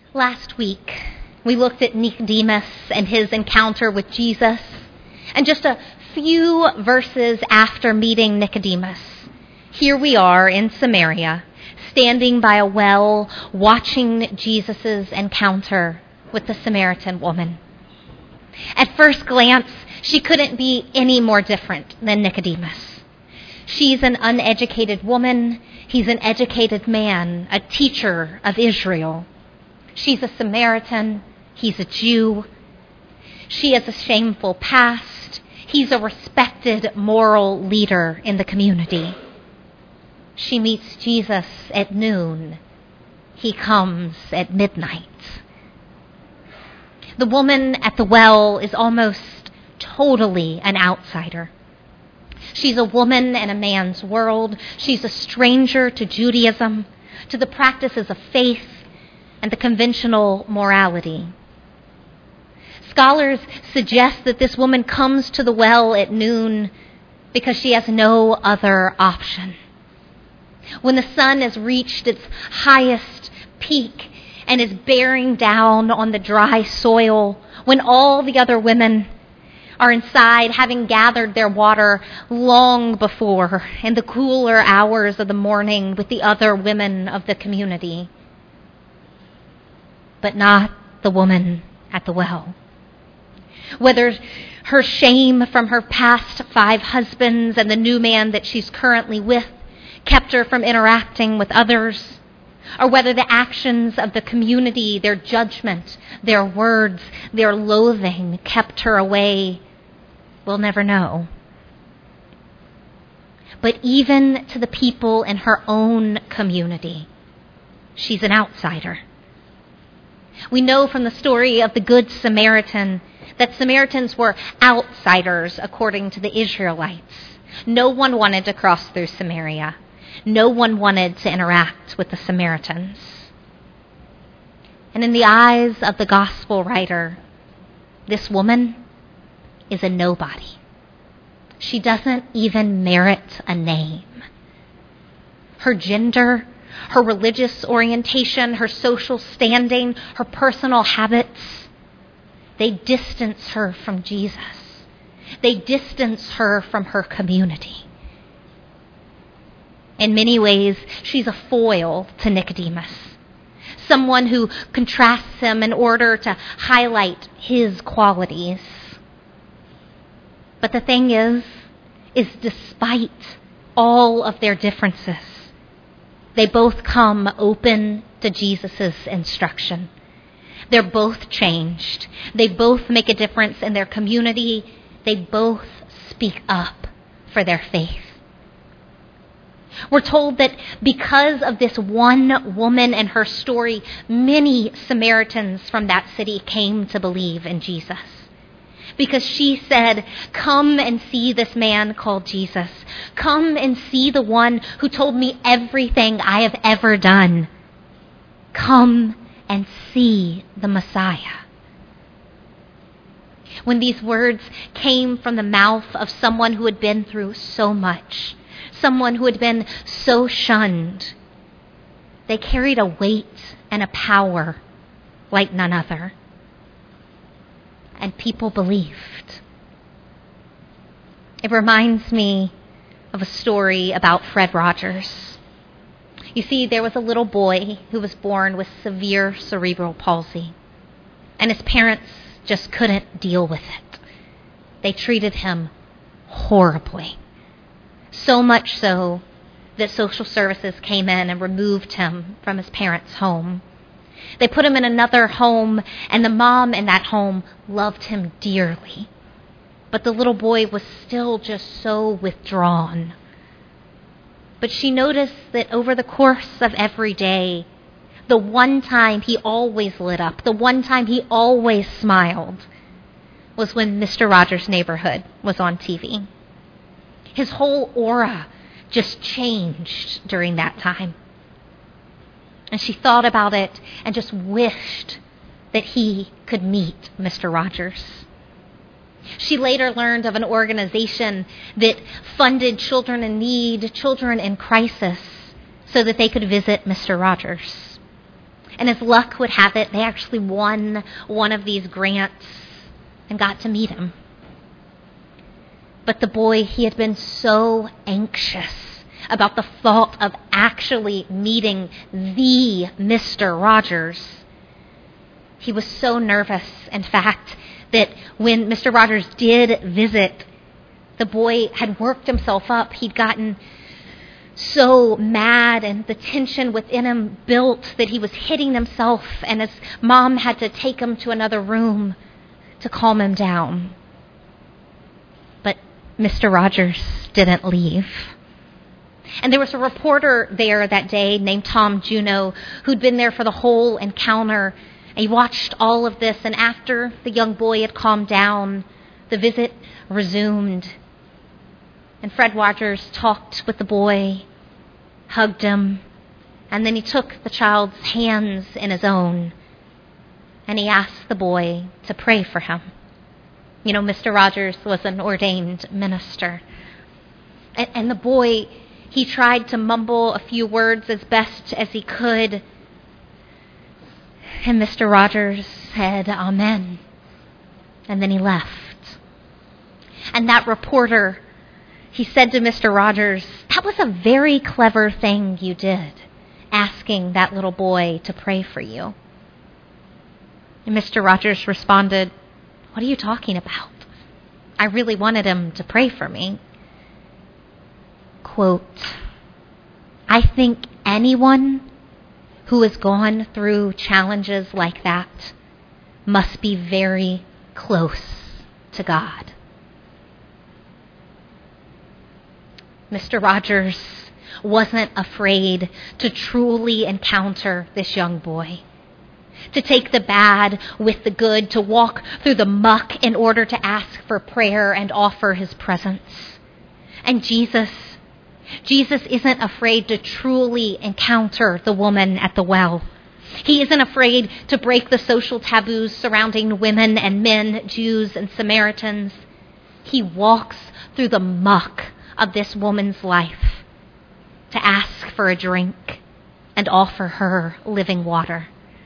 Last week, we looked at Nicodemus and his encounter with Jesus. And just a few verses after meeting Nicodemus, here we are in Samaria, standing by a well, watching Jesus' encounter with the Samaritan woman. At first glance, she couldn't be any more different than Nicodemus. She's an uneducated woman. He's an educated man, a teacher of Israel. She's a Samaritan. He's a Jew. She has a shameful past. He's a respected moral leader in the community. She meets Jesus at noon. He comes at midnight. The woman at the well is almost totally an outsider. She's a woman in a man's world. She's a stranger to Judaism, to the practices of faith, and the conventional morality. Scholars suggest that this woman comes to the well at noon because she has no other option. When the sun has reached its highest peak and is bearing down on the dry soil, when all the other women are inside, having gathered their water long before in the cooler hours of the morning with the other women of the community. But not the woman at the well. Whether her shame from her past 5 husbands and the new man that she's currently with kept her from interacting with others, or whether the actions of the community, their judgment, their words, their loathing kept her away, we'll never know. But even to the people in her own community, she's an outsider. We know from the story of the Good Samaritan that Samaritans were outsiders according to the Israelites. No one wanted to cross through Samaria. No one wanted to interact with the Samaritans. And in the eyes of the gospel writer, this woman is a nobody. She doesn't even merit a name. Her gender, her religious orientation, her social standing, her personal habits, they distance her from Jesus. They distance her from her community. In many ways, she's a foil to Nicodemus, someone who contrasts him in order to highlight his qualities. But the thing is despite all of their differences, they both come open to Jesus' instruction. They're both changed. They both make a difference in their community. They both speak up for their faith. We're told that because of this one woman and her story, many Samaritans from that city came to believe in Jesus. Because she said, "Come and see this man called Jesus. Come and see the one who told me everything I have ever done. Come and see the Messiah." When these words came from the mouth of someone who had been through so much, someone who had been so shunned, they carried a weight and a power like none other. And people believed. It reminds me of a story about Fred Rogers. You see, there was a little boy who was born with severe cerebral palsy, and his parents just couldn't deal with it. They treated him horribly. So much so that social services came in and removed him from his parents' home. They put him in another home, and the mom in that home loved him dearly. But the little boy was still just so withdrawn. But she noticed that over the course of every day, the one time he always lit up, the one time he always smiled, was when Mr. Rogers' Neighborhood was on TV. His whole aura just changed during that time. And she thought about it and just wished that he could meet Mr. Rogers. She later learned of an organization that funded children in need, children in crisis, so that they could visit Mr. Rogers. And as luck would have it, they actually won one of these grants and got to meet him. But the boy, he had been so anxious about the thought of actually meeting the Mr. Rogers. He was so nervous, in fact, that when Mr. Rogers did visit, the boy had worked himself up. He'd gotten so mad, and the tension within him built that he was hitting himself, and his mom had to take him to another room to calm him down. But Mr. Rogers didn't leave. And there was a reporter there that day named Tom Juno who'd been there for the whole encounter. And he watched all of this, and after the young boy had calmed down, the visit resumed. And Fred Rogers talked with the boy, hugged him, and then he took the child's hands in his own, and he asked the boy to pray for him. You know, Mr. Rogers was an ordained minister. And the boy, he tried to mumble a few words as best as he could. And Mr. Rogers said, "Amen." And then he left. And that reporter, he said to Mr. Rogers, "That was a very clever thing you did, asking that little boy to pray for you." And Mr. Rogers responded, "What are you talking about? I really wanted him to pray for me." Quote, "I think anyone who has gone through challenges like that must be very close to God." Mr. Rogers wasn't afraid to truly encounter this young boy, to take the bad with the good, to walk through the muck in order to ask for prayer and offer his presence. And Jesus isn't afraid to truly encounter the woman at the well. He isn't afraid to break the social taboos surrounding women and men, Jews and Samaritans. He walks through the muck of this woman's life to ask for a drink and offer her living water.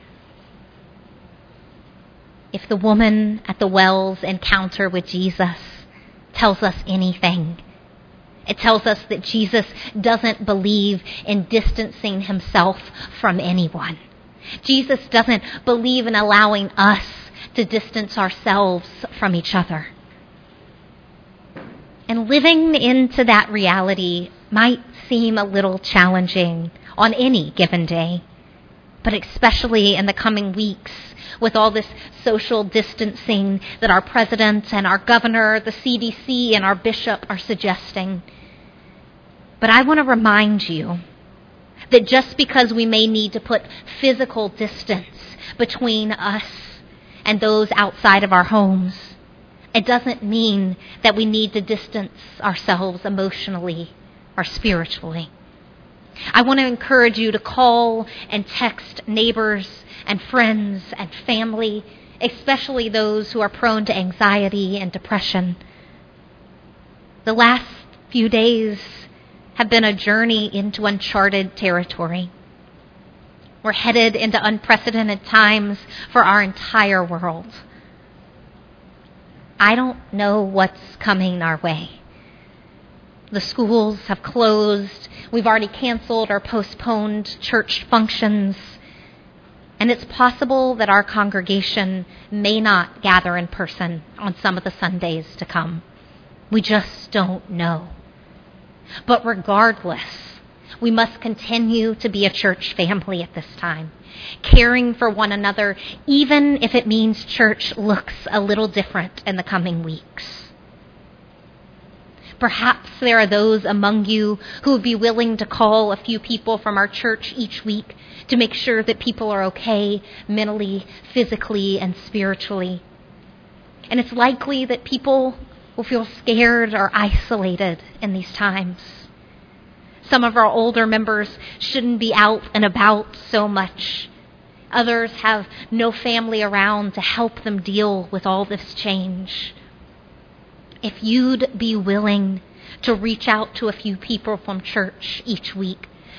If the woman at the well's encounter with Jesus tells us anything, it tells us that Jesus doesn't believe in distancing himself from anyone. Jesus doesn't believe in allowing us to distance ourselves from each other. And living into that reality might seem a little challenging on any given day, but especially in the coming weeks with all this social distancing that our president and our governor, the CDC, and our bishop are suggesting. But I want to remind you that just because we may need to put physical distance between us and those outside of our homes, it doesn't mean that we need to distance ourselves emotionally or spiritually. I want to encourage you to call and text neighbors and friends and family, especially those who are prone to anxiety and depression. The last few days have been a journey into uncharted territory. We're headed into unprecedented times for our entire world. I don't know what's coming our way. The schools have closed. We've already canceled or postponed church functions. And it's possible that our congregation may not gather in person on some of the Sundays to come. We just don't know. But regardless, we must continue to be a church family at this time, caring for one another, even if it means church looks a little different in the coming weeks. Perhaps there are those among you who would be willing to call a few people from our church each week to make sure that people are okay mentally, physically, and spiritually. And it's likely that people will feel scared or isolated in these times. Some of our older members shouldn't be out and about so much. Others have no family around to help them deal with all this change. If you'd be willing to reach out to a few people from church each week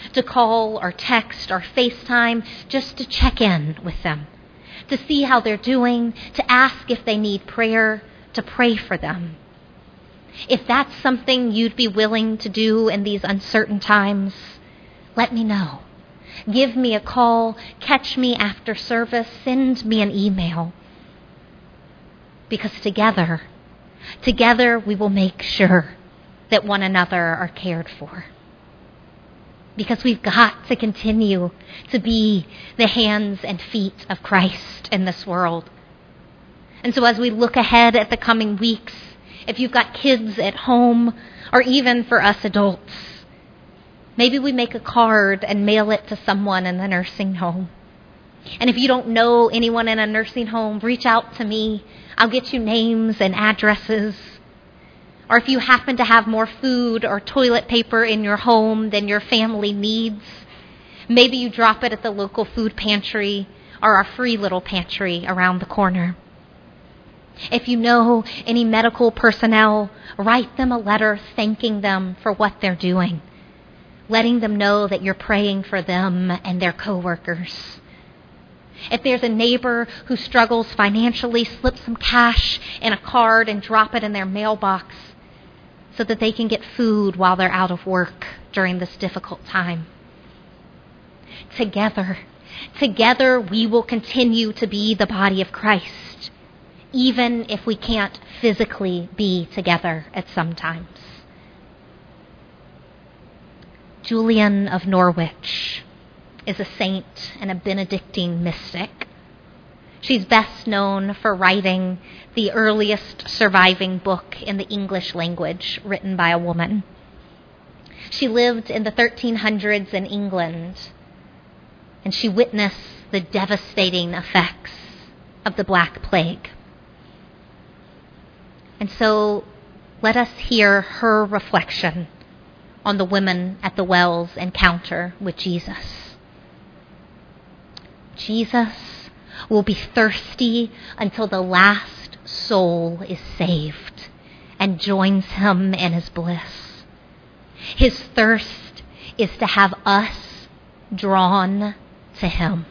to call or text or FaceTime just to check in with them, to see how they're doing, to ask if they need prayer, to pray for them. If that's something you'd be willing to do in these uncertain times, let me know. Give me a call, catch me after service, send me an email. Because together we will make sure that one another are cared for. Because we've got to continue to be the hands and feet of Christ in this world. And so as we look ahead at the coming weeks, if you've got kids at home, or even for us adults, maybe we make a card and mail it to someone in the nursing home. And if you don't know anyone in a nursing home, reach out to me. I'll get you names and addresses. Or if you happen to have more food or toilet paper in your home than your family needs, maybe you drop it at the local food pantry or our free little pantry around the corner. If you know any medical personnel, write them a letter thanking them for what they're doing, letting them know that you're praying for them and their coworkers. If there's a neighbor who struggles financially, slip some cash in a card and drop it in their mailbox so that they can get food while they're out of work during this difficult time. Together we will continue to be the body of Christ, even if we can't physically be together at some times. Julian of Norwich is a saint and a Benedictine mystic. She's best known for writing the earliest surviving book in the English language written by a woman. She lived in the 1300s in England, and she witnessed the devastating effects of the Black Plague. And so let us hear her reflection on the women at the well's encounter with Jesus. Jesus will be thirsty until the last soul is saved and joins him in his bliss. His thirst is to have us drawn to him.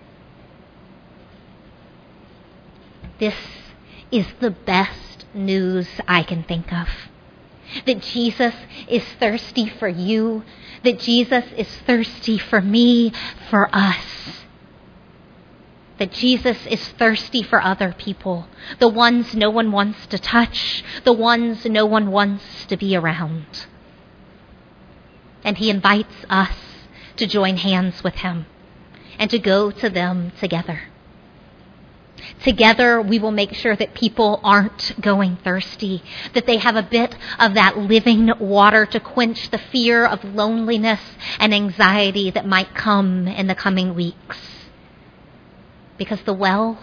This is the best news I can think of. That Jesus is thirsty for you, that Jesus is thirsty for me, for us. That Jesus is thirsty for other people, the ones no one wants to touch, the ones no one wants to be around. And he invites us to join hands with him and to go to them together. Together, we will make sure that people aren't going thirsty, that they have a bit of that living water to quench the fear of loneliness and anxiety that might come in the coming weeks. Because the well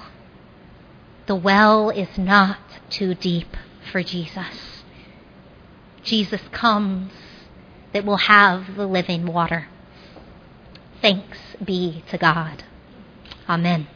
is not too deep for Jesus. Jesus comes that will have the living water. Thanks be to God. Amen.